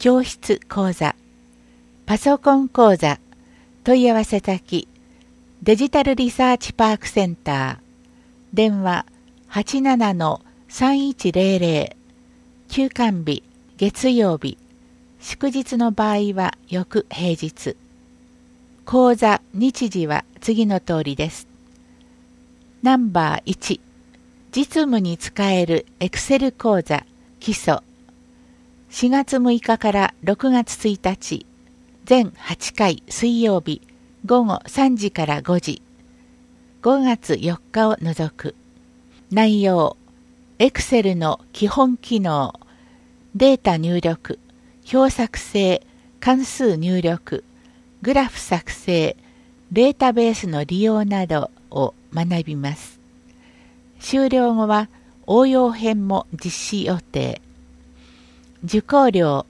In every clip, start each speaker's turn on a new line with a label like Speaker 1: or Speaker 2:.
Speaker 1: 教室講座、パソコン講座、問い合わせ先、デジタルリサーチパークセンター、電話 87-3100、休館日、月曜日、祝日の場合は翌平日。講座日時は次の通りです。ナンバー1、実務に使えるエクセル講座基礎。4月6日から6月1日、全8回水曜日午後3時から5時。5月4日を除く。内容、エクセルの基本機能、データ入力、表作成、関数入力、グラフ作成、データベースの利用などを学びます。終了後は応用編も実施予定。受講料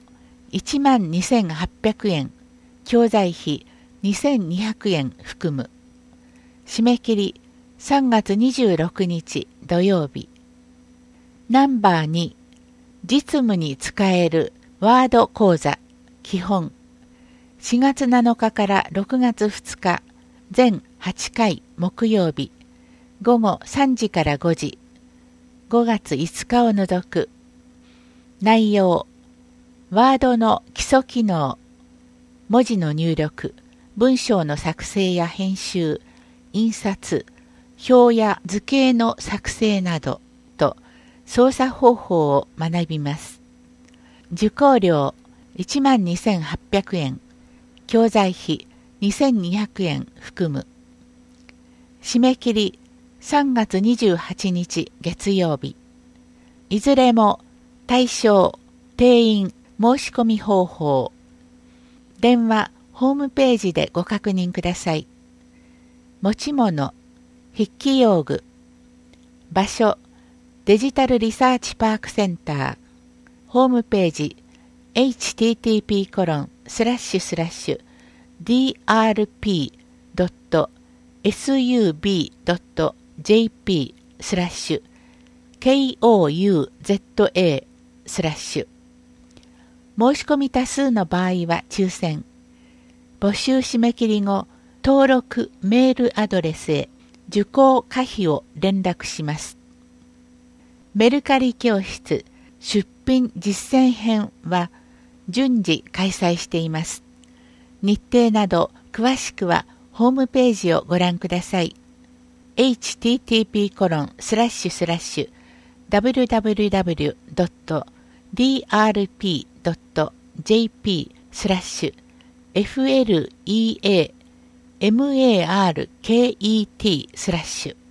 Speaker 1: 12,800円、教材費2,200円含む。締め切り3月26日土曜日。ナンバー2、実務に使えるワード講座基本。4月7日から6月2日、全8回木曜日、午後3時から5時。5月5日を除く。内容、ワードの基礎機能、文字の入力、文章の作成や編集、印刷、表や図形の作成などと操作方法を学びます。受講料12,800円、教材費2,200円含む。締め切り3月28日月曜日。いずれも対象、定員、申し込み方法。電話、ホームページでご確認ください。持ち物、筆記用具。場所、デジタルリサーチパークセンター。ホームページ、http://drp.sub.jp/kouza/申し込み多数の場合は抽選。募集締め切り後、登録メールアドレスへ受講可否を連絡します。メルカリ教室出品実践編は順次開催しています。日程など詳しくはホームページをご覧ください。http://www.drp.jp/FLEAMARKET/